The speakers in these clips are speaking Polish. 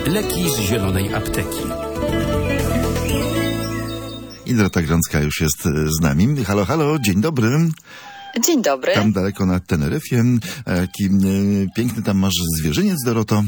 Leki z zielonej apteki. I Dorota Grącka już jest z nami. Halo, halo, dzień dobry. Dzień dobry. Tam daleko na Teneryfie. Jaki piękny tam masz zwierzyniec, Doroto.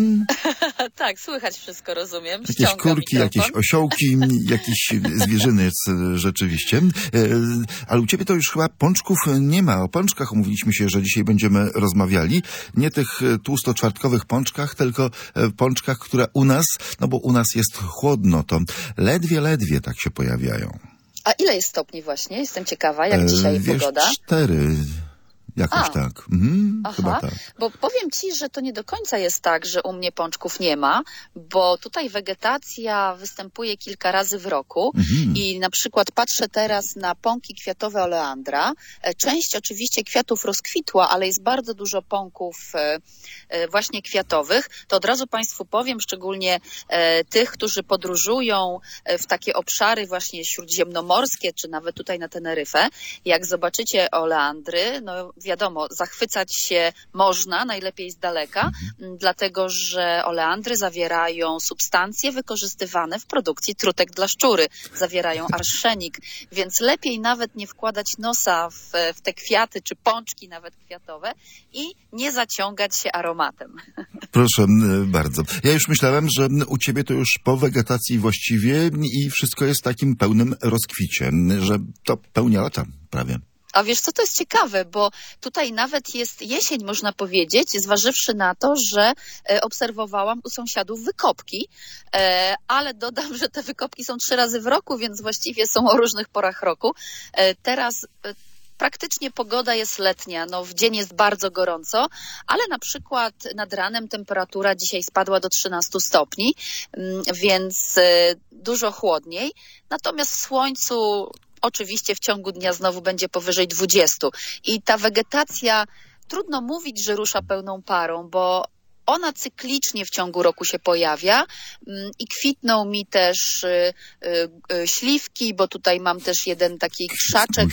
Tak, słychać wszystko, rozumiem. Jakieś kurki, jakieś osiołki, jakiś zwierzyniec rzeczywiście. Ale u ciebie to już chyba pączków nie ma. O pączkach umówiliśmy się, że dzisiaj będziemy rozmawiali. Nie tych tłustoczwartkowych pączkach, tylko pączkach, które u nas, no bo u nas jest chłodno, to ledwie tak się pojawiają. A ile jest stopni właśnie? Jestem ciekawa, jak dzisiaj pogoda? 4. Jakoś tak. Chyba tak. Bo powiem ci, że to nie do końca jest tak, że u mnie pączków nie ma, bo tutaj wegetacja występuje kilka razy w roku i na przykład patrzę teraz na pąki kwiatowe oleandra. Część oczywiście kwiatów rozkwitła, ale jest bardzo dużo pąków właśnie kwiatowych. To od razu Państwu powiem, szczególnie tych, którzy podróżują w takie obszary właśnie śródziemnomorskie, czy nawet tutaj na Teneryfę. Jak zobaczycie oleandry, no wiadomo, zachwycać się można, najlepiej z daleka, dlatego że oleandry zawierają substancje wykorzystywane w produkcji trutek dla szczury. Zawierają arszenik, więc lepiej nawet nie wkładać nosa w te kwiaty, czy pączki nawet kwiatowe i nie zaciągać się aromatem. Proszę bardzo. Ja już myślałem, że u ciebie to już po wegetacji właściwie i wszystko jest w takim pełnym rozkwicie, że to pełnia lata prawie. A wiesz co, to jest ciekawe, bo tutaj nawet jest jesień, można powiedzieć, zważywszy na to, że obserwowałam u sąsiadów wykopki, ale dodam, że te wykopki są 3 razy w roku, więc właściwie są o różnych porach roku. Teraz praktycznie pogoda jest letnia, no w dzień jest bardzo gorąco, ale na przykład nad ranem temperatura dzisiaj spadła do 13 stopni, więc dużo chłodniej. Natomiast w słońcu oczywiście w ciągu dnia znowu będzie powyżej 20. I ta wegetacja, trudno mówić, że rusza pełną parą, bo ona cyklicznie w ciągu roku się pojawia i kwitną mi też śliwki, bo tutaj mam też jeden taki krzaczek.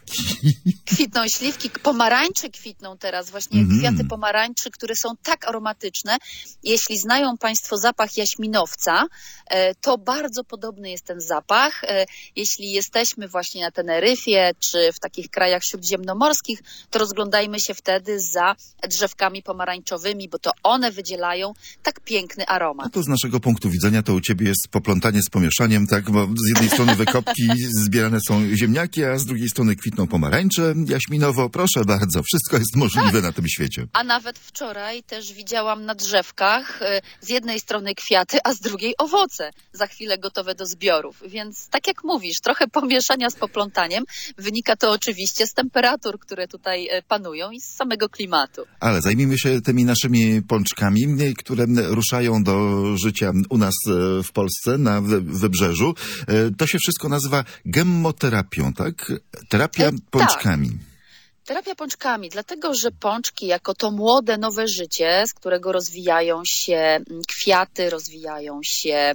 Kwitną śliwki, pomarańcze kwitną teraz, właśnie kwiaty pomarańczy, które są tak aromatyczne. Jeśli znają Państwo zapach jaśminowca, to bardzo podobny jest ten zapach. Jeśli jesteśmy właśnie na Teneryfie, czy w takich krajach śródziemnomorskich, to rozglądajmy się wtedy za drzewkami pomarańczowymi, bo to one wydzielają tak piękny aromat. A to z naszego punktu widzenia to u ciebie jest poplątanie z pomieszaniem, tak? Bo z jednej strony wykopki zbierane są ziemniaki, a z drugiej strony kwitną pomarańcze jaśminowo. Proszę bardzo, wszystko jest możliwe na tym świecie. A nawet wczoraj też widziałam na drzewkach z jednej strony kwiaty, a z drugiej owoce, za chwilę gotowe do zbiorów. Więc tak jak mówisz, trochę pomieszania z poplątaniem. Wynika to oczywiście z temperatur, które tutaj panują i z samego klimatu. Ale zajmijmy się tymi naszymi pączkami, które ruszają do życia u nas w Polsce, na Wybrzeżu. To się wszystko nazywa gemmoterapią, tak? Terapia pączkami. Tak. Terapia pączkami, dlatego że pączki jako to młode, nowe życie, z którego rozwijają się kwiaty, rozwijają się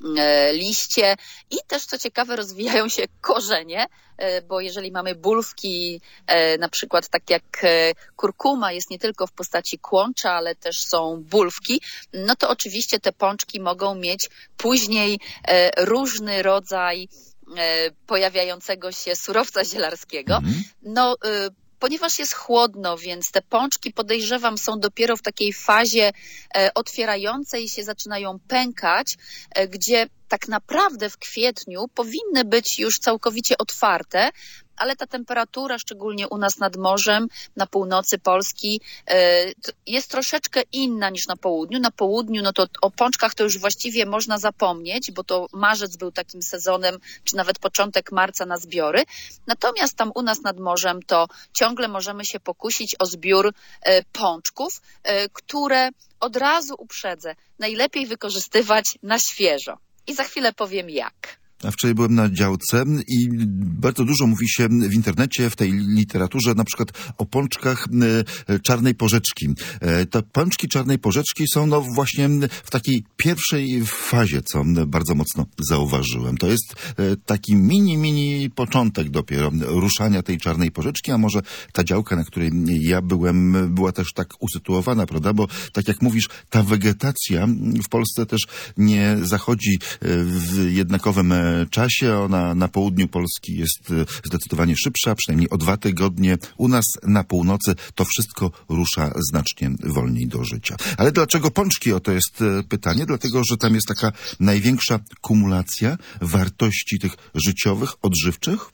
liście i też, co ciekawe, rozwijają się korzenie, bo jeżeli mamy bulwki, na przykład tak jak kurkuma jest nie tylko w postaci kłącza, ale też są bulwki, no to oczywiście te pączki mogą mieć później różny rodzaj pojawiającego się surowca zielarskiego. Ponieważ jest chłodno, więc te pączki, podejrzewam, są dopiero w takiej fazie otwierającej się, zaczynają pękać, gdzie tak naprawdę w kwietniu powinny być już całkowicie otwarte, ale ta temperatura, szczególnie u nas nad morzem, na północy Polski, jest troszeczkę inna niż na południu. Na południu, no to o pączkach to już właściwie można zapomnieć, bo to marzec był takim sezonem, czy nawet początek marca na zbiory. Natomiast tam u nas nad morzem to ciągle możemy się pokusić o zbiór pączków, które od razu uprzedzę, najlepiej wykorzystywać na świeżo. I za chwilę powiem jak. A wczoraj byłem na działce i bardzo dużo mówi się w internecie, w tej literaturze, na przykład o pączkach czarnej porzeczki. Te pączki czarnej porzeczki są no właśnie w takiej pierwszej fazie, co bardzo mocno zauważyłem. To jest taki mini początek dopiero ruszania tej czarnej porzeczki, a może ta działka, na której ja byłem, była też tak usytuowana, prawda? Bo tak jak mówisz, ta wegetacja w Polsce też nie zachodzi w jednakowym czasie. Ona na południu Polski jest zdecydowanie szybsza, przynajmniej o 2 tygodnie. U nas na północy to wszystko rusza znacznie wolniej do życia. Ale dlaczego pączki? Oto jest pytanie. Dlatego, że tam jest taka największa kumulacja wartości tych życiowych, odżywczych?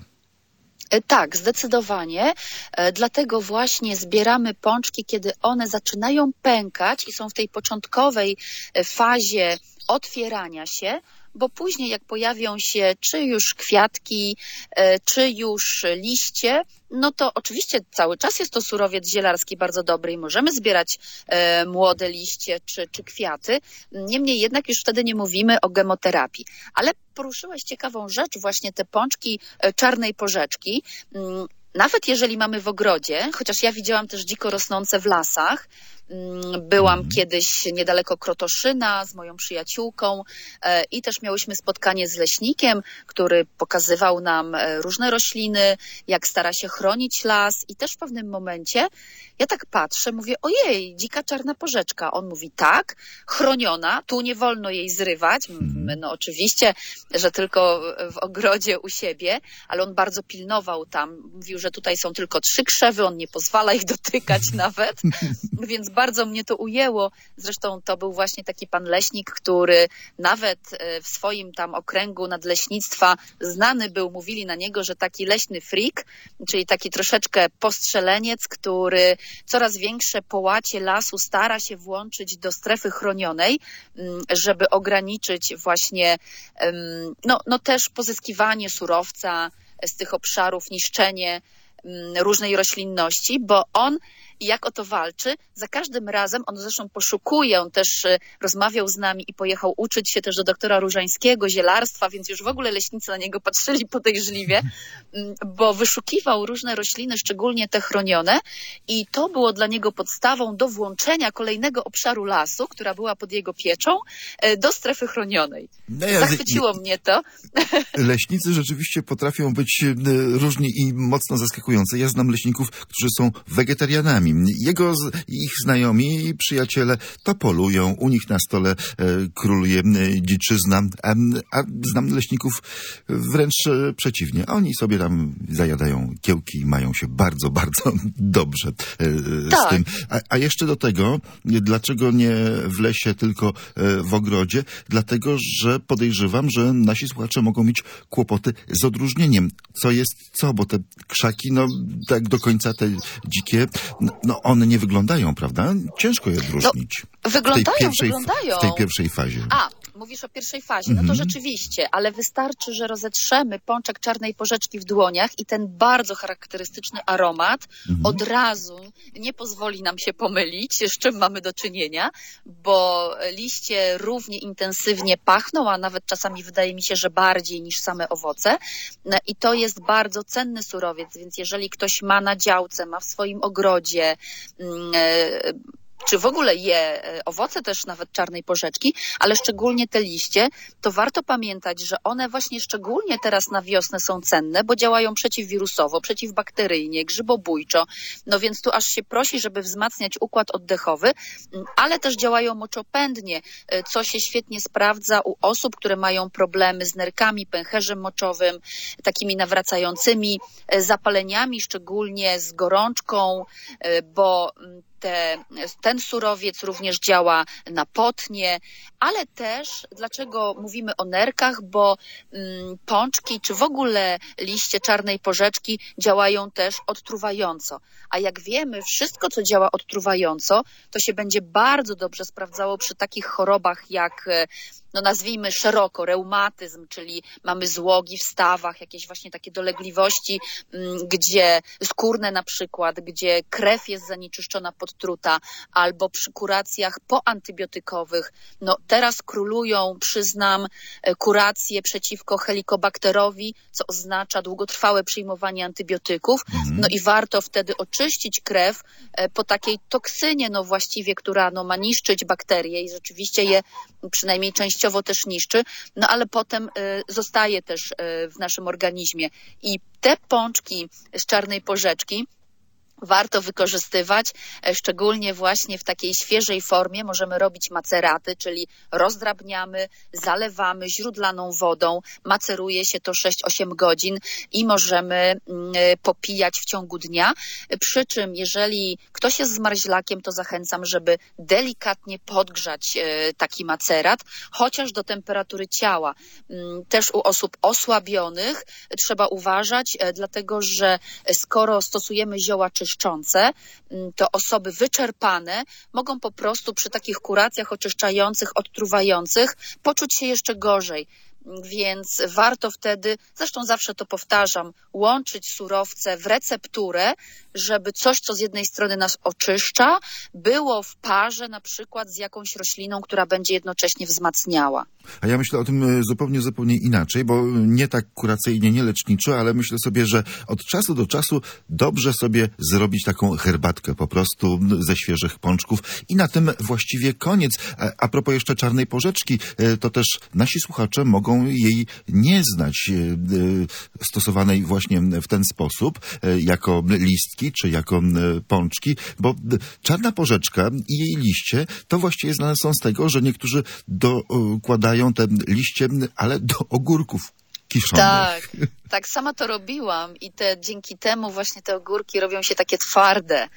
Tak, zdecydowanie. Dlatego właśnie zbieramy pączki, kiedy one zaczynają pękać i są w tej początkowej fazie otwierania się, bo później jak pojawią się czy już kwiatki, czy już liście, no to oczywiście cały czas jest to surowiec zielarski bardzo dobry i możemy zbierać młode liście czy kwiaty. Niemniej jednak już wtedy nie mówimy o gemoterapii. Ale poruszyłeś ciekawą rzecz, właśnie te pączki czarnej porzeczki. Nawet jeżeli mamy w ogrodzie, chociaż ja widziałam też dziko rosnące w lasach, byłam kiedyś niedaleko Krotoszyna z moją przyjaciółką i też miałyśmy spotkanie z leśnikiem, który pokazywał nam różne rośliny, jak stara się chronić las i też w pewnym momencie ja tak patrzę, mówię, ojej, dzika czarna porzeczka. On mówi, tak, chroniona, tu nie wolno jej zrywać. Mówimy, no oczywiście, że tylko w ogrodzie u siebie, ale on bardzo pilnował tam. Mówił, że tutaj są tylko 3 krzewy, on nie pozwala ich dotykać nawet, więc bardzo mnie to ujęło. Zresztą to był właśnie taki pan leśnik, który nawet w swoim tam okręgu nadleśnictwa znany był, mówili na niego, że taki leśny freak, czyli taki troszeczkę postrzeleniec, który coraz większe połacie lasu stara się włączyć do strefy chronionej, żeby ograniczyć właśnie no też pozyskiwanie surowca z tych obszarów, niszczenie różnej roślinności, bo on jak o to walczy, za każdym razem, on zresztą poszukuje, on też rozmawiał z nami i pojechał uczyć się też do doktora Różańskiego, zielarstwa, więc już w ogóle leśnicy na niego patrzyli podejrzliwie, bo wyszukiwał różne rośliny, szczególnie te chronione i to było dla niego podstawą do włączenia kolejnego obszaru lasu, która była pod jego pieczą, do strefy chronionej. Zachwyciło mnie to. Leśnicy rzeczywiście potrafią być różni i mocno zaskakujący. Ja znam leśników, którzy są wegetarianami. Ich znajomi i przyjaciele to polują. U nich na stole króluje dziczyzna, a znam leśników wręcz przeciwnie. Oni sobie tam zajadają kiełki i mają się bardzo, bardzo dobrze z tym. A jeszcze do tego, dlaczego nie w lesie, tylko w ogrodzie? Dlatego, że podejrzewam, że nasi słuchacze mogą mieć kłopoty z odróżnieniem. Co jest co? Bo te krzaki, no tak do końca te dzikie, no one nie wyglądają, prawda? Ciężko je odróżnić. No, wyglądają. W tej pierwszej fazie. Mówisz o pierwszej fazie, no to rzeczywiście, ale wystarczy, że rozetrzemy pączek czarnej porzeczki w dłoniach i ten bardzo charakterystyczny aromat od razu nie pozwoli nam się pomylić, z czym mamy do czynienia, bo liście równie intensywnie pachną, a nawet czasami wydaje mi się, że bardziej niż same owoce i to jest bardzo cenny surowiec, więc jeżeli ktoś ma na działce, ma w swoim ogrodzie, czy w ogóle je owoce też nawet czarnej porzeczki, ale szczególnie te liście, to warto pamiętać, że one właśnie szczególnie teraz na wiosnę są cenne, bo działają przeciwwirusowo, przeciwbakteryjnie, grzybobójczo, no więc tu aż się prosi, żeby wzmacniać układ oddechowy, ale też działają moczopędnie, co się świetnie sprawdza u osób, które mają problemy z nerkami, pęcherzem moczowym, takimi nawracającymi zapaleniami, szczególnie z gorączką, bo ten surowiec również działa na potnie, ale też, dlaczego mówimy o nerkach, bo pączki czy w ogóle liście czarnej porzeczki działają też odtruwająco. A jak wiemy, wszystko co działa odtruwająco, to się będzie bardzo dobrze sprawdzało przy takich chorobach jak no nazwijmy szeroko, reumatyzm, czyli mamy złogi w stawach, jakieś właśnie takie dolegliwości, gdzie skórne na przykład, gdzie krew jest zanieczyszczona, podtruta, albo przy kuracjach poantybiotykowych. No teraz królują, przyznam, kuracje przeciwko helikobakterowi, co oznacza długotrwałe przyjmowanie antybiotyków. No i warto wtedy oczyścić krew po takiej toksynie, no właściwie, która no ma niszczyć bakterie i rzeczywiście je przynajmniej częściowo też niszczy, no ale potem zostaje też w naszym organizmie. I te pączki z czarnej porzeczki warto wykorzystywać, szczególnie właśnie w takiej świeżej formie. Możemy robić maceraty, czyli rozdrabniamy, zalewamy źródlaną wodą, maceruje się to 6-8 godzin i możemy popijać w ciągu dnia. Przy czym jeżeli ktoś jest zmarzlakiem, to zachęcam, żeby delikatnie podgrzać taki macerat, chociaż do temperatury ciała. Też u osób osłabionych trzeba uważać, dlatego że skoro stosujemy zioła czyszczące, to osoby wyczerpane mogą po prostu przy takich kuracjach oczyszczających, odtruwających poczuć się jeszcze gorzej. Więc warto wtedy, zresztą zawsze to powtarzam, łączyć surowce w recepturę, żeby coś, co z jednej strony nas oczyszcza, było w parze na przykład z jakąś rośliną, która będzie jednocześnie wzmacniała. A ja myślę o tym zupełnie inaczej, bo nie tak kuracyjnie, nie leczniczo, ale myślę sobie, że od czasu do czasu dobrze sobie zrobić taką herbatkę po prostu ze świeżych pączków i na tym właściwie koniec. A propos jeszcze czarnej porzeczki, to też nasi słuchacze mogą jej nie znać stosowanej właśnie w ten sposób, jako listki czy jako pączki, bo czarna porzeczka i jej liście to właściwie znane są z tego, że niektórzy dokładają te liście, ale do ogórków kiszonych. Tak, sama to robiłam i dzięki temu właśnie te ogórki robią się takie twarde.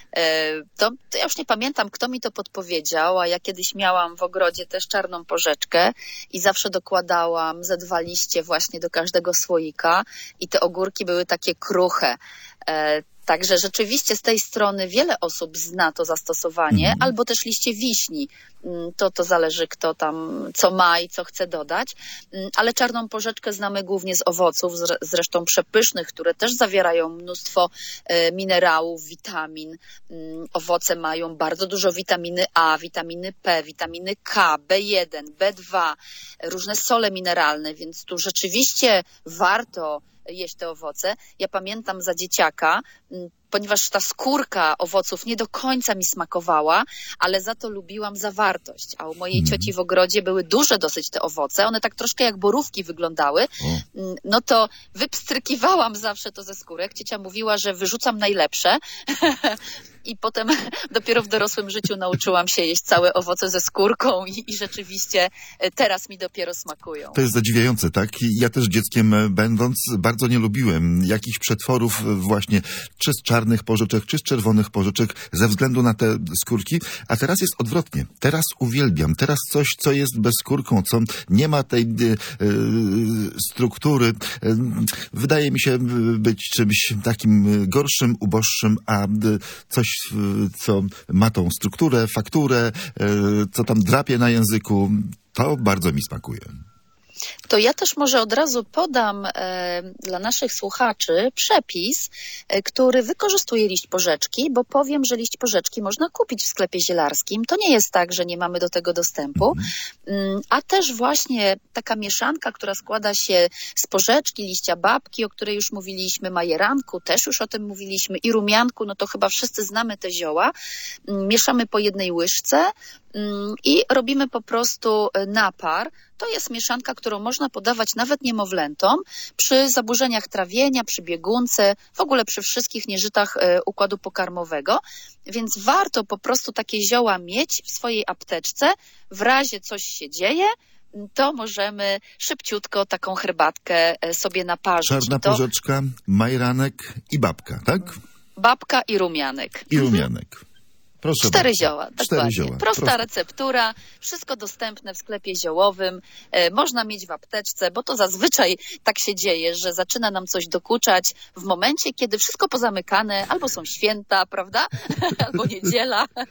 To ja już nie pamiętam, kto mi to podpowiedział, a ja kiedyś miałam w ogrodzie też czarną porzeczkę i zawsze dokładałam ze 2 liście właśnie do każdego słoika i te ogórki były takie kruche. Także rzeczywiście z tej strony wiele osób zna to zastosowanie, albo też liście wiśni. To zależy, kto tam co ma i co chce dodać. Ale czarną porzeczkę znamy głównie z owoców, zresztą przepysznych, które też zawierają mnóstwo minerałów, witamin. Owoce mają bardzo dużo witaminy A, witaminy P, witaminy K, B1, B2, różne sole mineralne, więc tu rzeczywiście warto jeść te owoce. Ja pamiętam za dzieciaka, ponieważ ta skórka owoców nie do końca mi smakowała, ale za to lubiłam zawartość. A u mojej cioci w ogrodzie były duże dosyć te owoce, one tak troszkę jak borówki wyglądały. No to wypstrykiwałam zawsze to ze skórek. Ciocia mówiła, że wyrzucam najlepsze. I potem dopiero w dorosłym życiu nauczyłam się jeść całe owoce ze skórką i rzeczywiście teraz mi dopiero smakują. To jest zadziwiające, tak? Ja też dzieckiem będąc bardzo nie lubiłem jakichś przetworów właśnie czy z czarnych porzeczek, czy z czerwonych porzeczek ze względu na te skórki, a teraz jest odwrotnie. Teraz uwielbiam. Teraz coś, co jest bez skórką, co nie ma tej struktury, wydaje mi się być czymś takim gorszym, uboższym, a coś, co ma tą strukturę, fakturę, co tam drapie na języku, to bardzo mi smakuje. To ja też może od razu podam dla naszych słuchaczy przepis, który wykorzystuje liść porzeczki, bo powiem, że liść porzeczki można kupić w sklepie zielarskim. To nie jest tak, że nie mamy do tego dostępu, a też właśnie taka mieszanka, która składa się z porzeczki, liścia babki, o której już mówiliśmy, majeranku, też już o tym mówiliśmy, i rumianku, no to chyba wszyscy znamy te zioła. Mieszamy po 1 łyżce i robimy po prostu napar. To jest mieszanka, którą można podawać nawet niemowlętom przy zaburzeniach trawienia, przy biegunce, w ogóle przy wszystkich nieżytach układu pokarmowego. Więc warto po prostu takie zioła mieć w swojej apteczce. W razie coś się dzieje, to możemy szybciutko taką herbatkę sobie naparzyć. Czarna porzeczka, majeranek i babka, tak? Babka i rumianek. I rumianek. Proszę 4 bardzo. zioła, dokładnie. Prosta receptura, wszystko dostępne w sklepie ziołowym, można mieć w apteczce, bo to zazwyczaj tak się dzieje, że zaczyna nam coś dokuczać w momencie, kiedy wszystko pozamykane, albo są święta, prawda? Albo niedziela.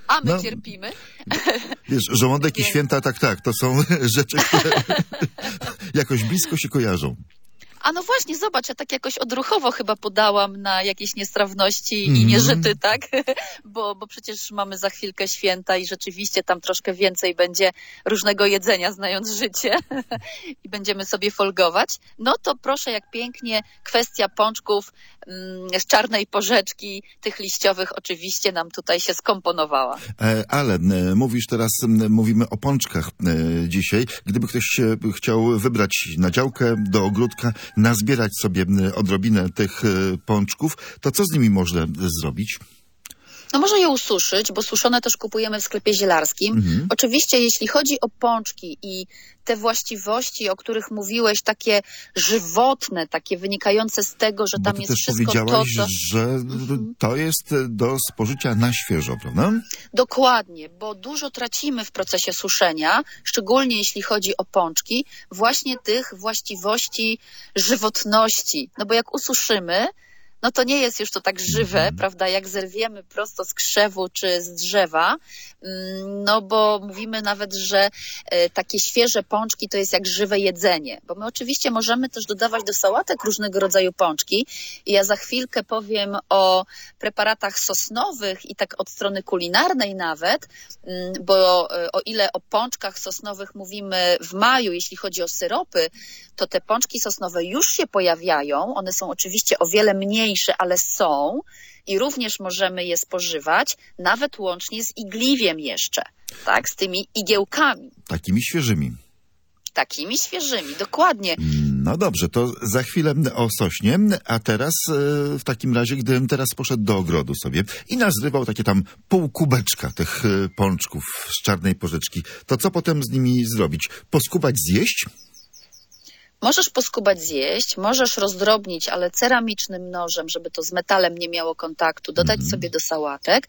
A my cierpimy. Wiesz, żołądek i święta, tak, to są rzeczy, które jakoś blisko się kojarzą. A no właśnie, zobacz, ja tak jakoś odruchowo chyba podałam na jakieś niestrawności i nieżyty, tak? Bo przecież mamy za chwilkę święta i rzeczywiście tam troszkę więcej będzie różnego jedzenia, znając życie i będziemy sobie folgować. No to proszę, jak pięknie kwestia pączków z czarnej porzeczki, tych liściowych oczywiście nam tutaj się skomponowała. Ale mówimy o pączkach dzisiaj. Gdyby ktoś się chciał wybrać na działkę, do ogródka, nazbierać sobie odrobinę tych pączków, to co z nimi można zrobić? No może je ususzyć, bo suszone też kupujemy w sklepie zielarskim. Oczywiście jeśli chodzi o pączki i te właściwości, o których mówiłeś, takie żywotne, takie wynikające z tego, że tam jest wszystko to, co... powiedziałaś, że to jest do spożycia na świeżo, prawda? Dokładnie, bo dużo tracimy w procesie suszenia, szczególnie jeśli chodzi o pączki, właśnie tych właściwości żywotności. No bo jak ususzymy, no to nie jest już to tak żywe, prawda, jak zerwiemy prosto z krzewu czy z drzewa, no bo mówimy nawet, że takie świeże pączki to jest jak żywe jedzenie, bo my oczywiście możemy też dodawać do sałatek różnego rodzaju pączki i ja za chwilkę powiem o preparatach sosnowych i tak od strony kulinarnej nawet, bo o ile o pączkach sosnowych mówimy w maju, jeśli chodzi o syropy, to te pączki sosnowe już się pojawiają, one są oczywiście o wiele mniejsze, ale są i również możemy je spożywać, nawet łącznie z igliwiem jeszcze, tak, z tymi igiełkami. Takimi świeżymi, dokładnie. No dobrze, to za chwilę o sośnie, a teraz w takim razie, gdybym teraz poszedł do ogrodu sobie i nazrywał takie tam pół kubeczka tych pączków z czarnej porzeczki, to co potem z nimi zrobić? Poskubać, zjeść? Możesz poskubać, zjeść, możesz rozdrobnić, ale ceramicznym nożem, żeby to z metalem nie miało kontaktu, dodać sobie do sałatek.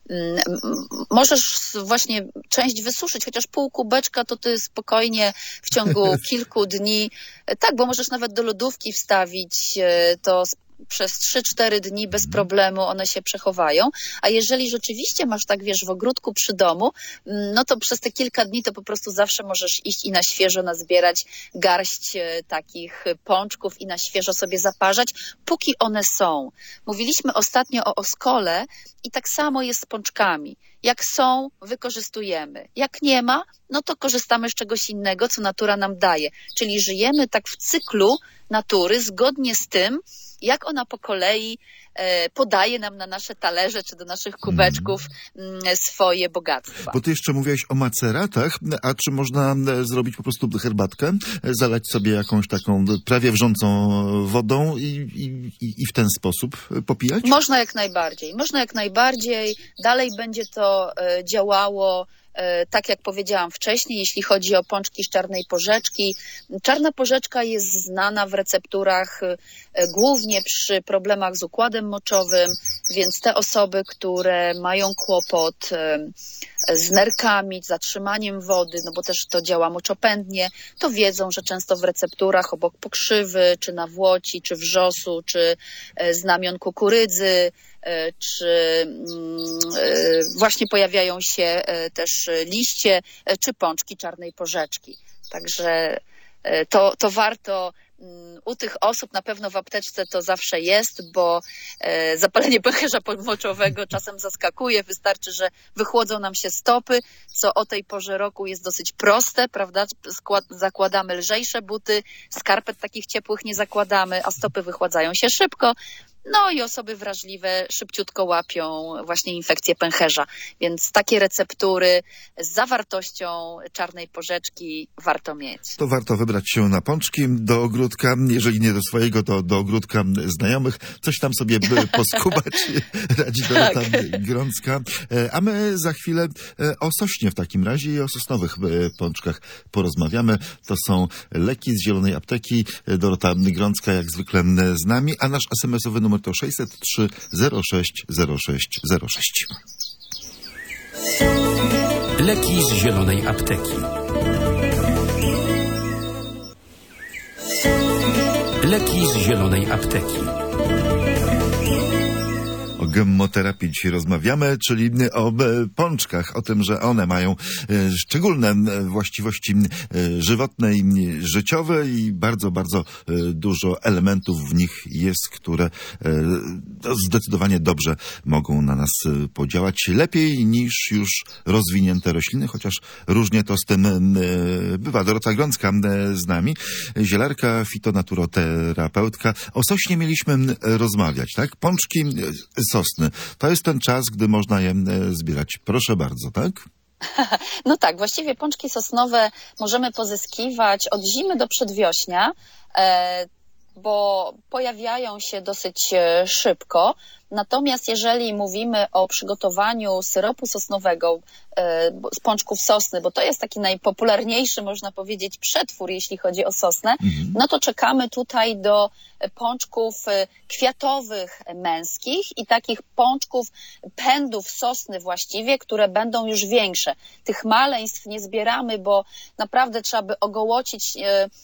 Możesz właśnie część wysuszyć, chociaż pół kubeczka to ty spokojnie w ciągu kilku dni, tak, bo możesz nawet do lodówki wstawić to przez 3-4 dni bez problemu one się przechowają, a jeżeli rzeczywiście masz tak, wiesz, w ogródku przy domu, no to przez te kilka dni to po prostu zawsze możesz iść i na świeżo nazbierać garść takich pączków i na świeżo sobie zaparzać, póki one są. Mówiliśmy ostatnio o oskole i tak samo jest z pączkami. Jak są, wykorzystujemy. Jak nie ma, no to korzystamy z czegoś innego, co natura nam daje. Czyli żyjemy tak w cyklu natury, zgodnie z tym, jak ona po kolei podaje nam na nasze talerze czy do naszych kubeczków swoje bogactwa. Bo ty jeszcze mówiłeś o maceratach, a czy można zrobić po prostu herbatkę, zalać sobie jakąś taką prawie wrzącą wodą i w ten sposób popijać? Można jak najbardziej. Dalej będzie to działało tak jak powiedziałam wcześniej, jeśli chodzi o pączki z czarnej porzeczki. Czarna porzeczka jest znana w recepturach głównie przy problemach z układem moczowym, więc te osoby, które mają kłopot z nerkami, z zatrzymaniem wody, no bo też to działa moczopędnie, to wiedzą, że często w recepturach obok pokrzywy, czy nawłoci, czy wrzosu, czy znamion kukurydzy, czy właśnie pojawiają się też liście, czy pączki czarnej porzeczki. Także to warto u tych osób, na pewno w apteczce to zawsze jest, bo zapalenie pęcherza moczowego czasem zaskakuje. Wystarczy, że wychłodzą nam się stopy, co o tej porze roku jest dosyć proste, prawda? Zakładamy lżejsze buty, skarpet takich ciepłych nie zakładamy, a stopy wychładzają się szybko. No i osoby wrażliwe szybciutko łapią właśnie infekcję pęcherza. Więc takie receptury z zawartością czarnej porzeczki warto mieć. To warto wybrać się na pączki do ogródka. Jeżeli nie do swojego, to do ogródka znajomych. Coś tam sobie poskubać, radzi Dorota Grącka. A my za chwilę o sośnie w takim razie i o sosnowych pączkach porozmawiamy. To są leki z Zielonej Apteki. Dorota Grącka jak zwykle z nami, a nasz SMS-owy numer to 603 06 06 06. Leki z Zielonej Apteki. Leki z Zielonej Apteki. O gemmoterapii dzisiaj rozmawiamy, czyli o pączkach, o tym, że one mają szczególne właściwości żywotne i życiowe i bardzo, bardzo dużo elementów w nich jest, które zdecydowanie dobrze mogą na nas podziałać. Lepiej niż już rozwinięte rośliny, chociaż różnie to z tym bywa. Dorota Grącka z nami, zielarka, fitonaturoterapeutta. O sośnie mieliśmy rozmawiać, tak? Pączki sosny. To jest ten czas, gdy można je zbierać. Proszę bardzo, tak? No tak, właściwie pączki sosnowe możemy pozyskiwać od zimy do przedwiośnia, bo pojawiają się dosyć szybko. Natomiast jeżeli mówimy o przygotowaniu syropu sosnowego z pączków sosny, bo to jest taki najpopularniejszy, można powiedzieć, przetwór, jeśli chodzi o sosnę, no to czekamy tutaj do pączków kwiatowych męskich i takich pączków, pędów sosny właściwie, które będą już większe. Tych maleństw nie zbieramy, bo naprawdę trzeba by ogołocić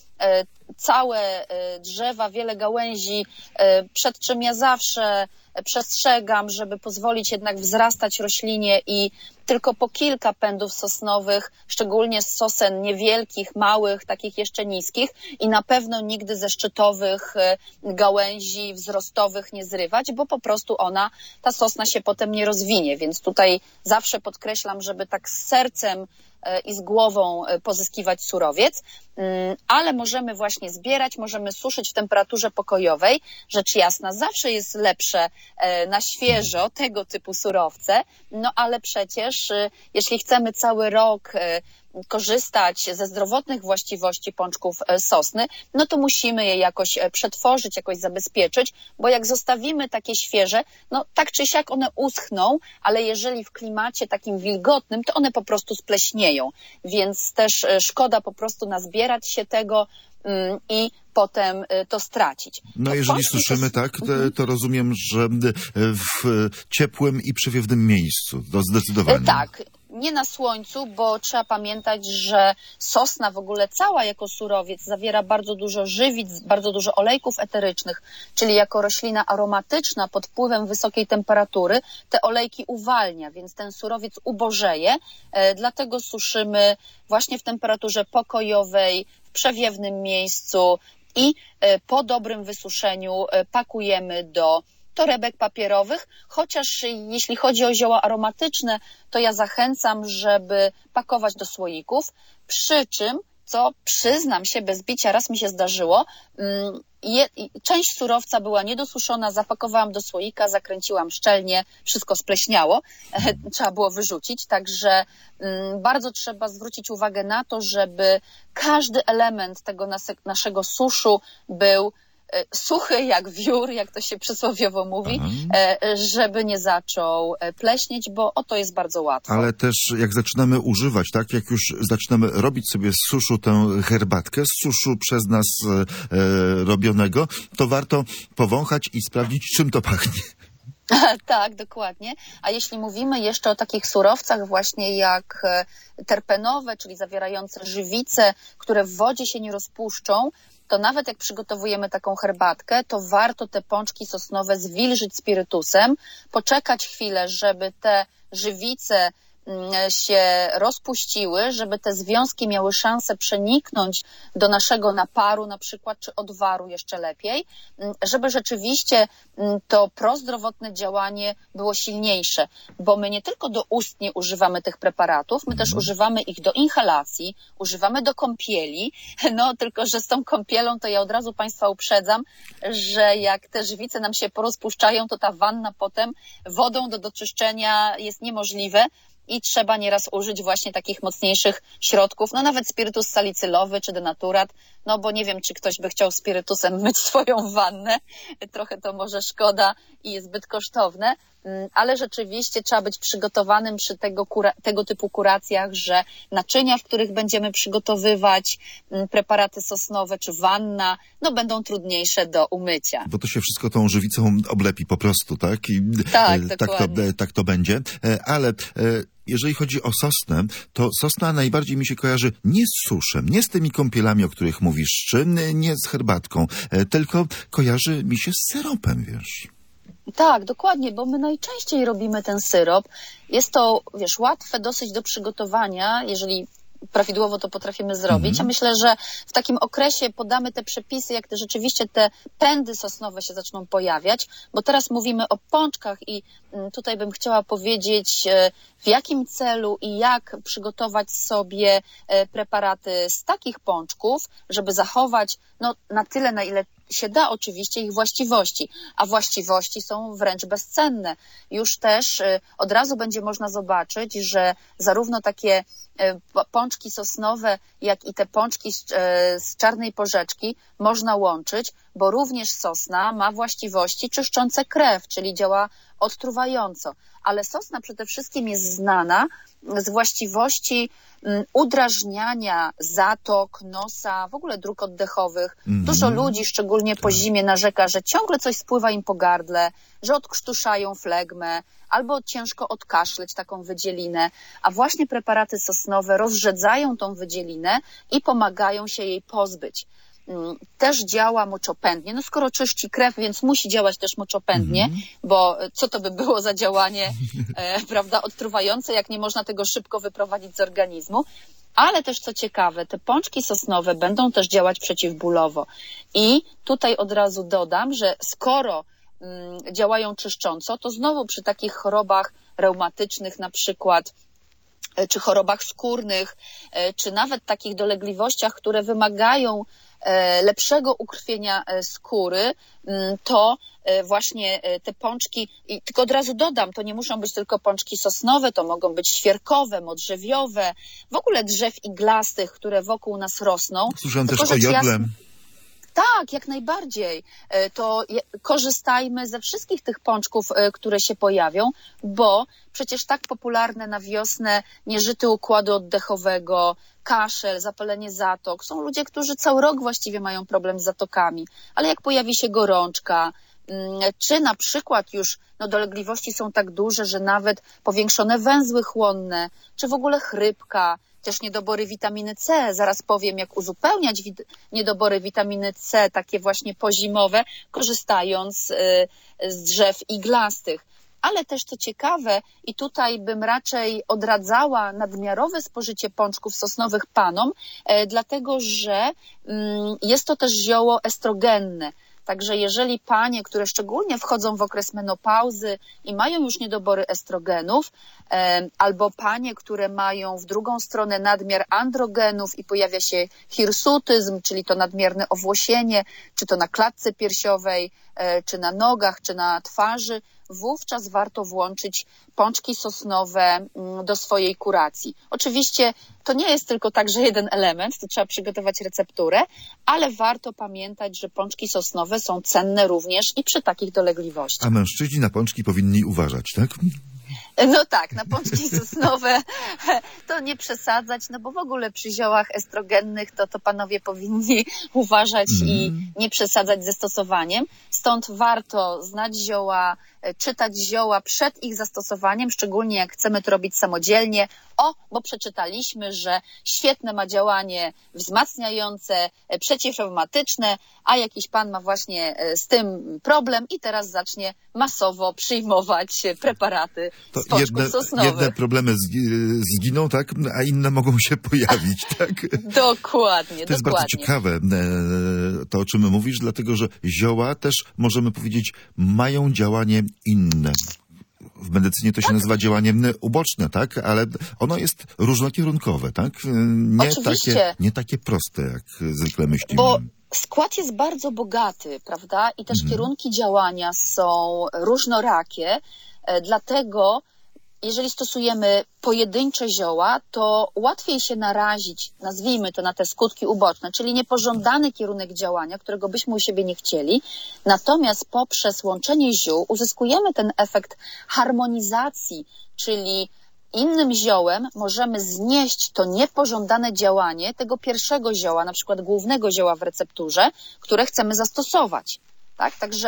całe drzewa, wiele gałęzi, przed czym ja zawsze przestrzegam, żeby pozwolić jednak wzrastać roślinie i tylko po kilka pędów sosnowych, szczególnie z sosen niewielkich, małych, takich jeszcze niskich i na pewno nigdy ze szczytowych gałęzi wzrostowych nie zrywać, bo po prostu ta sosna się potem nie rozwinie, więc tutaj zawsze podkreślam, żeby tak z sercem i z głową pozyskiwać surowiec, ale możemy właśnie zbierać, możemy suszyć w temperaturze pokojowej. Rzecz jasna, zawsze jest lepsze na świeżo tego typu surowce, no ale przecież jeśli chcemy cały rok korzystać ze zdrowotnych właściwości pączków sosny, no to musimy je jakoś przetworzyć, jakoś zabezpieczyć, bo jak zostawimy takie świeże, no tak czy siak one uschną, ale jeżeli w klimacie takim wilgotnym, to one po prostu spleśnieją, więc też szkoda po prostu nazbierać się tego i potem to stracić. No jeżeli suszymy tak, to rozumiem, że w ciepłym i przewiewnym miejscu, to zdecydowanie. Tak. Nie na słońcu, bo trzeba pamiętać, że sosna w ogóle cała jako surowiec zawiera bardzo dużo żywic, bardzo dużo olejków eterycznych, czyli jako roślina aromatyczna pod wpływem wysokiej temperatury te olejki uwalnia, więc ten surowiec ubożeje, dlatego suszymy właśnie w temperaturze pokojowej, w przewiewnym miejscu i po dobrym wysuszeniu pakujemy do torebek papierowych, chociaż jeśli chodzi o zioła aromatyczne, to ja zachęcam, żeby pakować do słoików, przy czym, co przyznam się bez bicia, raz mi się zdarzyło, część surowca była niedosuszona, zapakowałam do słoika, zakręciłam szczelnie, wszystko spleśniało, trzeba było wyrzucić, także bardzo trzeba zwrócić uwagę na to, żeby każdy element tego naszego suszu był suchy jak wiór, jak to się przysłowiowo mówi, żeby nie zaczął pleśnieć, bo o to jest bardzo łatwo. Ale też jak zaczynamy używać, tak, jak już zaczynamy robić sobie z suszu tę herbatkę, z suszu przez nas robionego, to warto powąchać i sprawdzić, czym to pachnie. Tak, dokładnie. A jeśli mówimy jeszcze o takich surowcach właśnie jak terpenowe, czyli zawierające żywice, które w wodzie się nie rozpuszczą, to nawet jak przygotowujemy taką herbatkę, to warto te pączki sosnowe zwilżyć spirytusem, poczekać chwilę, żeby te żywice się rozpuściły, żeby te związki miały szansę przeniknąć do naszego naparu na przykład, czy odwaru jeszcze lepiej, żeby rzeczywiście to prozdrowotne działanie było silniejsze, bo my nie tylko do ustnie używamy tych preparatów, my też używamy ich do inhalacji, używamy do kąpieli, no tylko, że z tą kąpielą to ja od razu Państwa uprzedzam, że jak te żywice nam się porozpuszczają, to ta wanna potem wodą do doczyszczenia jest niemożliwe, i trzeba nieraz użyć właśnie takich mocniejszych środków, no nawet spirytus salicylowy czy denaturat, no bo nie wiem, czy ktoś by chciał spirytusem myć swoją wannę, trochę to może szkoda i jest zbyt kosztowne, ale rzeczywiście trzeba być przygotowanym przy tego typu kuracjach, że naczynia, w których będziemy przygotowywać preparaty sosnowe czy wanna, no będą trudniejsze do umycia. Bo to się wszystko tą żywicą oblepi po prostu, tak? I tak, tak to będzie. Ale jeżeli chodzi o sosnę, to sosna najbardziej mi się kojarzy nie z suszem, nie z tymi kąpielami, o których mówisz, czy nie z herbatką, tylko kojarzy mi się z syropem, wiesz. Tak, dokładnie, bo my najczęściej robimy ten syrop. Jest to, łatwe dosyć do przygotowania, jeżeli prawidłowo to potrafimy zrobić. Ja myślę, że w takim okresie podamy te przepisy, jak rzeczywiście te pędy sosnowe się zaczną pojawiać, bo teraz mówimy o pączkach i tutaj bym chciała powiedzieć, w jakim celu i jak przygotować sobie preparaty z takich pączków, żeby zachować na tyle, na ile się da oczywiście ich właściwości, a właściwości są wręcz bezcenne. Już też od razu będzie można zobaczyć, że zarówno takie pączki sosnowe, jak i te pączki z czarnej porzeczki można łączyć, bo również sosna ma właściwości czyszczące krew, czyli działa odtruwająco. Ale sosna przede wszystkim jest znana z właściwości udrażniania zatok, nosa, w ogóle dróg oddechowych. Dużo ludzi, szczególnie po zimie, narzeka, że ciągle coś spływa im po gardle, że odkrztuszają flegmę albo ciężko odkaszleć taką wydzielinę, a właśnie preparaty sosnowe rozrzedzają tą wydzielinę i pomagają się jej pozbyć. Też działa moczopędnie. Skoro czyści krew, więc musi działać też moczopędnie, bo co to by było za działanie, prawda, odtruwające, jak nie można tego szybko wyprowadzić z organizmu. Ale też co ciekawe, te pączki sosnowe będą też działać przeciwbólowo. I tutaj od razu dodam, że skoro działają czyszcząco, to znowu przy takich chorobach reumatycznych na przykład, czy chorobach skórnych, czy nawet takich dolegliwościach, które wymagają lepszego ukrwienia skóry, to właśnie te pączki, i tylko od razu dodam, to nie muszą być tylko pączki sosnowe, to mogą być świerkowe, modrzewiowe, w ogóle drzew iglastych, które wokół nas rosną. Słyszałem też o jodle. Tak, jak najbardziej. To korzystajmy ze wszystkich tych pączków, które się pojawią, bo przecież tak popularne na wiosnę nieżyty układu oddechowego, kaszel, zapalenie zatok. Są ludzie, którzy cały rok właściwie mają problem z zatokami, ale jak pojawi się gorączka, czy na przykład już dolegliwości są tak duże, że nawet powiększone węzły chłonne, czy w ogóle chrypka, też niedobory witaminy C. Zaraz powiem, jak uzupełniać niedobory witaminy C, takie właśnie pozimowe, korzystając z drzew iglastych. Ale też co ciekawe, i tutaj bym raczej odradzała nadmiarowe spożycie pączków sosnowych panom, dlatego że jest to też zioło estrogenne. Także jeżeli panie, które szczególnie wchodzą w okres menopauzy i mają już niedobory estrogenów, albo panie, które mają w drugą stronę nadmiar androgenów i pojawia się hirsutyzm, czyli to nadmierne owłosienie, czy to na klatce piersiowej, czy na nogach, czy na twarzy, wówczas warto włączyć pączki sosnowe do swojej kuracji. Oczywiście to nie jest tylko tak, że jeden element, to trzeba przygotować recepturę, ale warto pamiętać, że pączki sosnowe są cenne również i przy takich dolegliwościach. A mężczyźni na pączki powinni uważać, tak? No tak, na pączki sosnowe to nie przesadzać, bo w ogóle przy ziołach estrogennych to panowie powinni uważać i nie przesadzać ze stosowaniem. Stąd warto znać zioła, czytać zioła przed ich zastosowaniem, szczególnie jak chcemy to robić samodzielnie. Bo przeczytaliśmy, że świetne ma działanie wzmacniające, przeciwreumatyczne, a jakiś pan ma właśnie z tym problem i teraz zacznie masowo przyjmować preparaty z pączków sosnowych. Jedne problemy zginą, tak, a inne mogą się pojawić, tak? Dokładnie. To jest bardzo ciekawe, to o czym mówisz, dlatego że zioła też, możemy powiedzieć, mają działanie inne. W medycynie to się nazywa działanie uboczne, tak? Ale ono jest różnokierunkowe, tak? Nie takie proste, jak zwykle myślimy. Bo skład jest bardzo bogaty, prawda? I też kierunki działania są różnorakie, dlatego jeżeli stosujemy pojedyncze zioła, to łatwiej się narazić, nazwijmy to, na te skutki uboczne, czyli niepożądany kierunek działania, którego byśmy u siebie nie chcieli. Natomiast poprzez łączenie ziół uzyskujemy ten efekt harmonizacji, czyli innym ziołem możemy znieść to niepożądane działanie tego pierwszego zioła, na przykład głównego zioła w recepturze, które chcemy zastosować. Tak? Także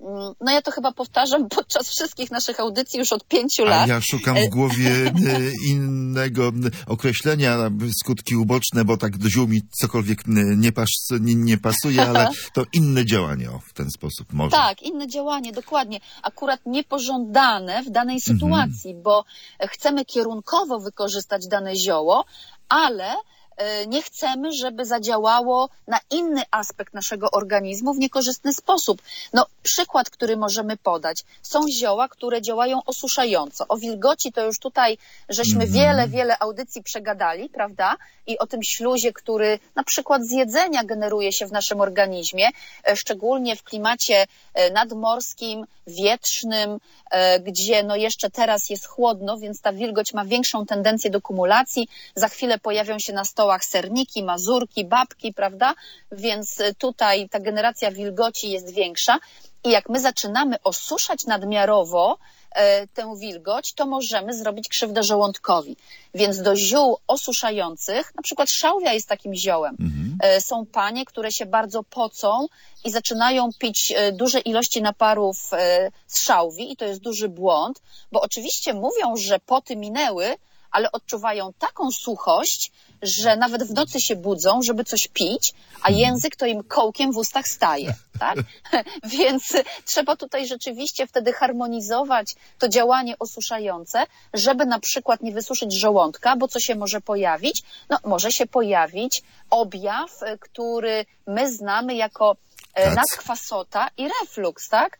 no ja to chyba powtarzam podczas wszystkich naszych audycji już od 5 A lat. ja szukam w głowie innego określenia, skutki uboczne, bo tak do ziół mi cokolwiek nie pasuje, ale to inne działanie w ten sposób może. Tak, inne działanie, dokładnie. Akurat niepożądane w danej sytuacji, bo chcemy kierunkowo wykorzystać dane zioło, ale nie chcemy, żeby zadziałało na inny aspekt naszego organizmu w niekorzystny sposób. No, przykład, który możemy podać. Są zioła, które działają osuszająco. O wilgoci to już tutaj żeśmy wiele audycji przegadali, prawda? I o tym śluzie, który na przykład z jedzenia generuje się w naszym organizmie, szczególnie w klimacie nadmorskim, wietrznym, gdzie no jeszcze teraz jest chłodno, więc ta wilgoć ma większą tendencję do kumulacji. Za chwilę pojawią się na stołach serniki, mazurki, babki, prawda? Więc tutaj ta generacja wilgoci jest większa. I jak my zaczynamy osuszać nadmiarowo tę wilgoć, to możemy zrobić krzywdę żołądkowi. Więc do ziół osuszających, na przykład szałwia jest takim ziołem. Są panie, które się bardzo pocą i zaczynają pić duże ilości naparów z szałwi i to jest duży błąd, bo oczywiście mówią, że poty minęły, ale odczuwają taką suchość, że nawet w nocy się budzą, żeby coś pić, a język to im kołkiem w ustach staje, tak? Więc trzeba tutaj rzeczywiście wtedy harmonizować to działanie osuszające, żeby na przykład nie wysuszyć żołądka, bo co się może pojawić? No, może się pojawić objaw, który my znamy jako nadkwasota i refluks, tak?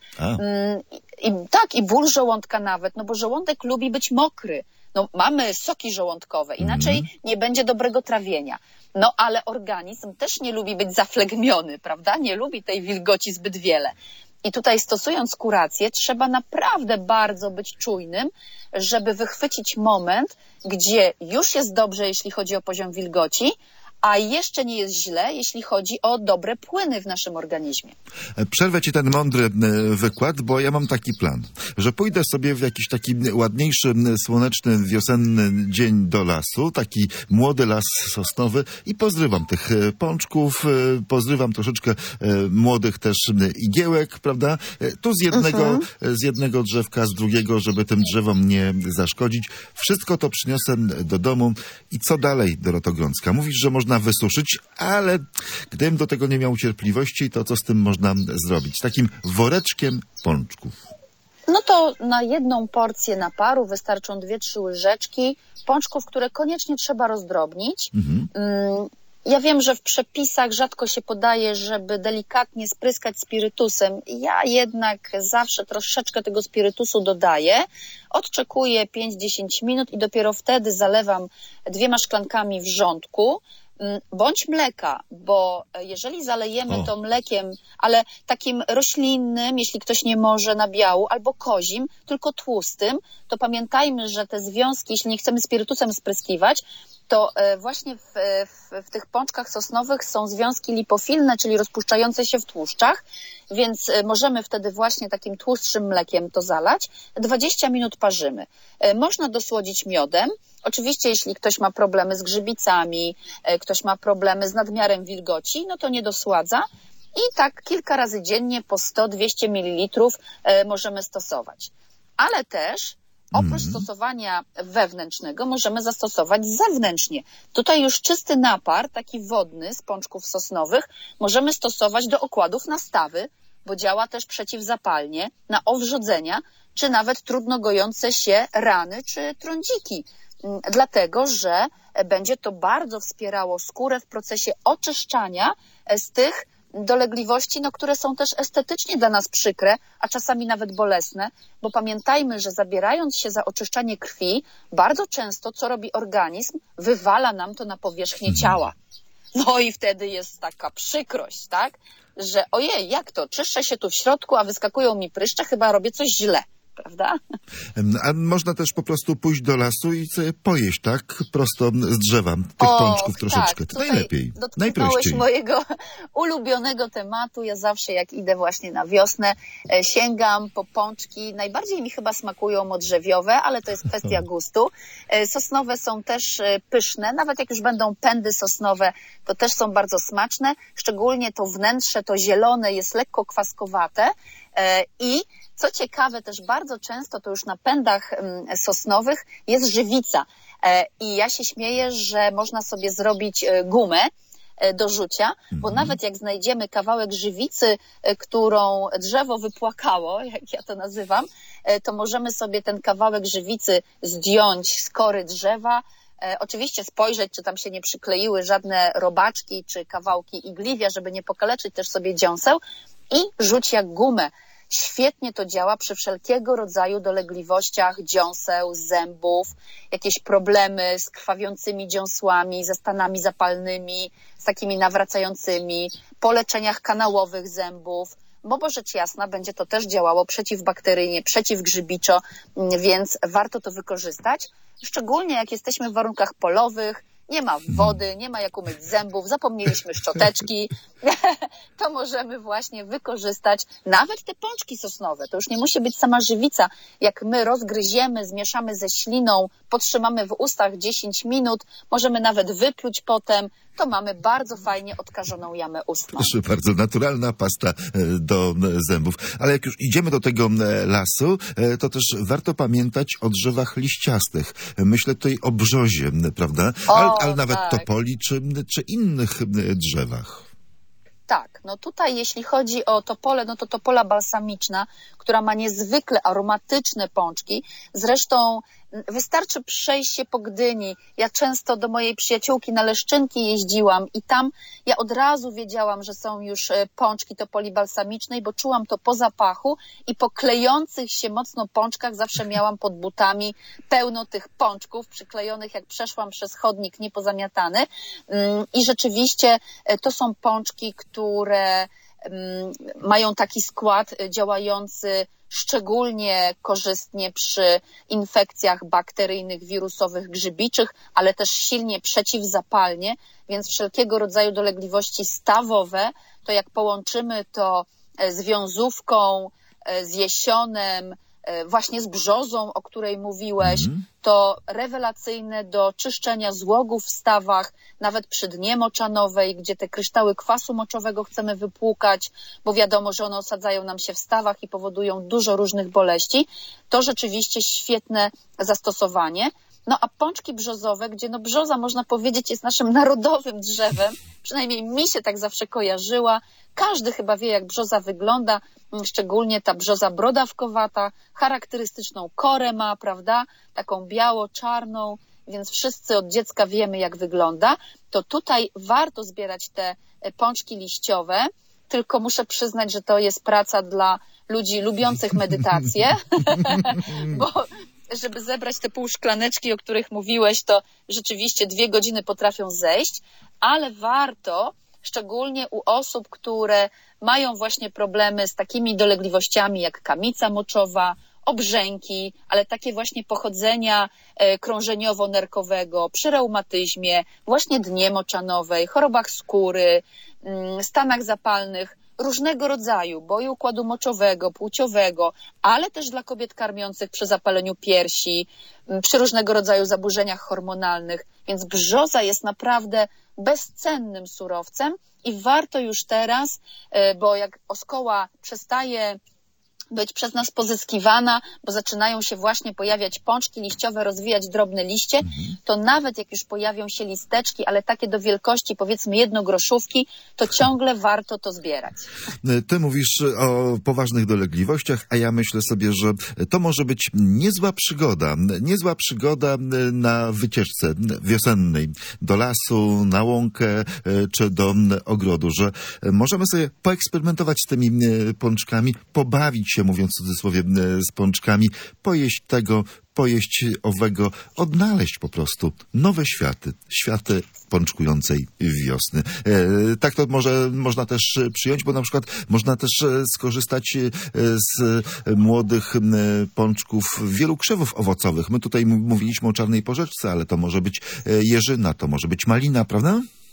I ból żołądka nawet, no bo żołądek lubi być mokry. No, mamy soki żołądkowe, inaczej nie będzie dobrego trawienia. No, ale organizm też nie lubi być zaflegmiony, prawda? Nie lubi tej wilgoci zbyt wiele. I tutaj stosując kurację, trzeba naprawdę bardzo być czujnym, żeby wychwycić moment, gdzie już jest dobrze, jeśli chodzi o poziom wilgoci, a jeszcze nie jest źle, jeśli chodzi o dobre płyny w naszym organizmie. Przerwę ci ten mądry wykład, bo ja mam taki plan, że pójdę sobie w jakiś taki ładniejszy, słoneczny, wiosenny dzień do lasu, taki młody las sosnowy i pozrywam tych pączków, pozrywam troszeczkę młodych też igiełek, prawda? Tu z jednego drzewka, z drugiego, żeby tym drzewom nie zaszkodzić. Wszystko to przyniosę do domu. I co dalej, Doroto Grącka? Mówisz, że można wysuszyć, ale gdybym do tego nie miał cierpliwości, to co z tym można zrobić? Takim woreczkiem pączków. No to na jedną porcję naparu wystarczą 2-3 łyżeczki pączków, które koniecznie trzeba rozdrobnić. Ja wiem, że w przepisach rzadko się podaje, żeby delikatnie spryskać spirytusem. Ja jednak zawsze troszeczkę tego spirytusu dodaję. Odczekuję 5-10 minut i dopiero wtedy zalewam 2 szklankami wrzątku bądź mleka, bo jeżeli zalejemy to mlekiem, ale takim roślinnym, jeśli ktoś nie może na biału, albo kozim, tylko tłustym, to pamiętajmy, że te związki, jeśli nie chcemy spirytusem spryskiwać, to właśnie w tych pączkach sosnowych są związki lipofilne, czyli rozpuszczające się w tłuszczach, więc możemy wtedy właśnie takim tłustszym mlekiem to zalać. 20 minut parzymy. Można dosłodzić miodem. Oczywiście, jeśli ktoś ma problemy z grzybicami, ktoś ma problemy z nadmiarem wilgoci, no to nie dosładza. I tak kilka razy dziennie po 100-200 ml możemy stosować. Ale też oprócz stosowania wewnętrznego możemy zastosować zewnętrznie. Tutaj już czysty napar, taki wodny z pączków sosnowych, możemy stosować do okładów na stawy, bo działa też przeciwzapalnie, na owrzodzenia, czy nawet trudno gojące się rany czy trądziki. Dlatego, że będzie to bardzo wspierało skórę w procesie oczyszczania z tych dolegliwości, które są też estetycznie dla nas przykre, a czasami nawet bolesne, bo pamiętajmy, że zabierając się za oczyszczanie krwi, bardzo często, co robi organizm, wywala nam to na powierzchnię ciała. No i wtedy jest taka przykrość, tak? Że ojej, jak to? Czyszczę się tu w środku, a wyskakują mi pryszcze, chyba robię coś źle. Prawda? A można też po prostu pójść do lasu i sobie pojeść, tak? Prosto z drzewa. Tych pączków troszeczkę. Tak, to najlepiej. Najprościej. Mojego ulubionego tematu. Ja zawsze jak idę właśnie na wiosnę, sięgam po pączki. Najbardziej mi chyba smakują modrzewiowe, ale to jest kwestia gustu. Sosnowe są też pyszne. Nawet jak już będą pędy sosnowe, to też są bardzo smaczne. Szczególnie to wnętrze, to zielone jest lekko kwaskowate. I co ciekawe, też bardzo często to już na pędach sosnowych jest żywica. I ja się śmieję, że można sobie zrobić gumę do rzucia, bo nawet jak znajdziemy kawałek żywicy, którą drzewo wypłakało, jak ja to nazywam, to możemy sobie ten kawałek żywicy zdjąć z kory drzewa, oczywiście spojrzeć, czy tam się nie przykleiły żadne robaczki, czy kawałki igliwia, żeby nie pokaleczyć też sobie dziąseł, i rzuć jak gumę. Świetnie to działa przy wszelkiego rodzaju dolegliwościach dziąseł, zębów, jakieś problemy z krwawiącymi dziąsłami, ze stanami zapalnymi, z takimi nawracającymi, po leczeniach kanałowych zębów, bo rzecz jasna będzie to też działało przeciwbakteryjnie, przeciwgrzybiczo, więc warto to wykorzystać, szczególnie jak jesteśmy w warunkach polowych, nie ma wody, nie ma jak umyć zębów, zapomnieliśmy szczoteczki, to możemy właśnie wykorzystać nawet te pączki sosnowe. To już nie musi być sama żywica. Jak my rozgryziemy, zmieszamy ze śliną, podtrzymamy w ustach 10 minut, możemy nawet wypluć potem, to mamy bardzo fajnie odkażoną jamę ustną. Proszę bardzo, naturalna pasta do zębów. Ale jak już idziemy do tego lasu, to też warto pamiętać o drzewach liściastych. Myślę tutaj o brzozie, prawda? Ale nawet tak. topoli czy innych drzewach. Tak, no tutaj jeśli chodzi o topolę, no to topola balsamiczna, która ma niezwykle aromatyczne pączki. Zresztą wystarczy przejść się po Gdyni. Ja często do mojej przyjaciółki na Leszczynki jeździłam i tam ja od razu wiedziałam, że są już pączki topoli balsamicznej, bo czułam to po zapachu i po klejących się mocno pączkach zawsze miałam pod butami pełno tych pączków przyklejonych, jak przeszłam przez chodnik niepozamiatany. I rzeczywiście to są pączki, które mają taki skład działający szczególnie korzystnie przy infekcjach bakteryjnych, wirusowych, grzybiczych, ale też silnie przeciwzapalnie, więc wszelkiego rodzaju dolegliwości stawowe, to jak połączymy to z wiązówką, z jesionem, właśnie z brzozą, o której mówiłeś, to rewelacyjne do czyszczenia złogów w stawach, nawet przy dnie moczanowej, gdzie te kryształy kwasu moczowego chcemy wypłukać, bo wiadomo, że one osadzają nam się w stawach i powodują dużo różnych boleści. To rzeczywiście świetne zastosowanie. No a pączki brzozowe, gdzie no brzoza, można powiedzieć, jest naszym narodowym drzewem, przynajmniej mi się tak zawsze kojarzyła. Każdy chyba wie, jak brzoza wygląda, szczególnie ta brzoza brodawkowata, charakterystyczną korę ma, prawda, taką biało-czarną, więc wszyscy od dziecka wiemy, jak wygląda. To tutaj warto zbierać te pączki liściowe, tylko muszę przyznać, że to jest praca dla ludzi lubiących medytację, bo żeby zebrać te pół szklaneczki, o których mówiłeś, to rzeczywiście 2 godziny potrafią zejść, ale warto, szczególnie u osób, które mają właśnie problemy z takimi dolegliwościami jak kamica moczowa, obrzęki, ale takie właśnie pochodzenia krążeniowo-nerkowego, przy reumatyzmie, właśnie dnie moczanowej, chorobach skóry, stanach zapalnych, różnego rodzaju, bo i układu moczowego, płciowego, ale też dla kobiet karmiących przy zapaleniu piersi, przy różnego rodzaju zaburzeniach hormonalnych. Więc brzoza jest naprawdę bezcennym surowcem i warto już teraz, bo jak oskoła przestaje być przez nas pozyskiwana, bo zaczynają się właśnie pojawiać pączki liściowe, rozwijać drobne liście, to nawet jak już pojawią się listeczki, ale takie do wielkości powiedzmy jednogroszówki, to ciągle warto to zbierać. Ty mówisz o poważnych dolegliwościach, a ja myślę sobie, że to może być niezła przygoda na wycieczce wiosennej do lasu, na łąkę czy do ogrodu, że możemy sobie poeksperymentować z tymi pączkami, pobawić się, mówiąc w cudzysłowie, z pączkami, pojeść tego, pojeść owego, odnaleźć po prostu nowe światy pączkującej wiosny. Tak to można też przyjąć, bo na przykład można też skorzystać z młodych pączków wielu krzewów owocowych. My tutaj mówiliśmy o czarnej porzeczce, ale to może być jeżyna, to może być malina, prawda?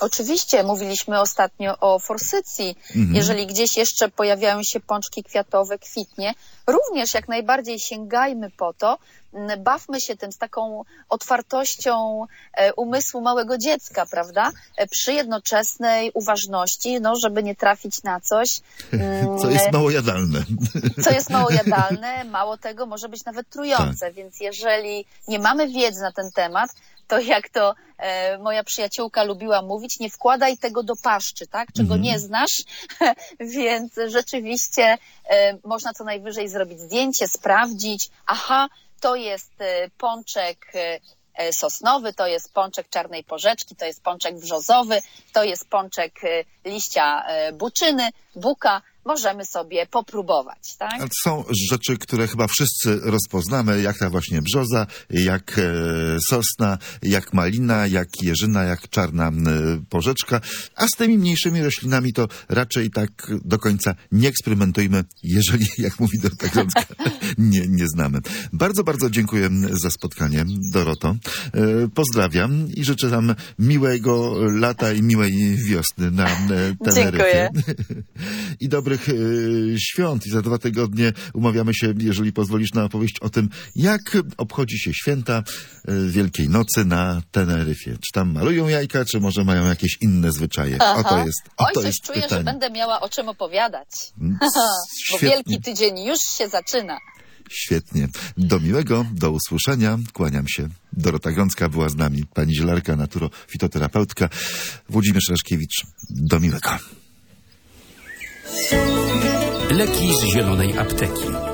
Oczywiście, mówiliśmy ostatnio o forsycji. Jeżeli gdzieś jeszcze pojawiają się pączki kwiatowe, kwitnie, również jak najbardziej sięgajmy po to, bawmy się tym z taką otwartością umysłu małego dziecka, prawda? Przy jednoczesnej uważności, żeby nie trafić na coś, co jest mało jadalne. Co jest mało jadalne, mało tego, może być nawet trujące. Tak. Więc jeżeli nie mamy wiedzy na ten temat, to jak to moja przyjaciółka lubiła mówić, nie wkładaj tego do paszczy, tak? Czego nie znasz, więc rzeczywiście można co najwyżej zrobić zdjęcie, sprawdzić, aha, to jest pączek sosnowy, to jest pączek czarnej porzeczki, to jest pączek brzozowy, to jest pączek liścia buczyny, buka. Możemy sobie popróbować, tak? Ale są rzeczy, które chyba wszyscy rozpoznamy, jak ta właśnie brzoza, jak sosna, jak malina, jak jeżyna, jak czarna porzeczka, a z tymi mniejszymi roślinami to raczej tak do końca nie eksperymentujmy, jeżeli, jak mówi Dorota Grącka, nie znamy. Bardzo, bardzo dziękuję za spotkanie, Doroto. Pozdrawiam i życzę nam miłego lata i miłej wiosny na Teneryfie. Dziękuję. I dobrych świąt. I za 2 tygodnie umawiamy się, jeżeli pozwolisz, na opowieść o tym, jak obchodzi się święta Wielkiej Nocy na Teneryfie. Czy tam malują jajka, czy może mają jakieś inne zwyczaje? Aha. Oto jest czuję, pytanie. że będę miała o czym opowiadać. Bo Świetnie. Wielki Tydzień już się zaczyna. Świetnie. Do miłego, do usłyszenia. Kłaniam się. Dorota Grącka była z nami. Pani zielarka, naturofitoterapeutka. Włodzimierz Raszkiewicz. Do miłego. Leki z zielonej apteki.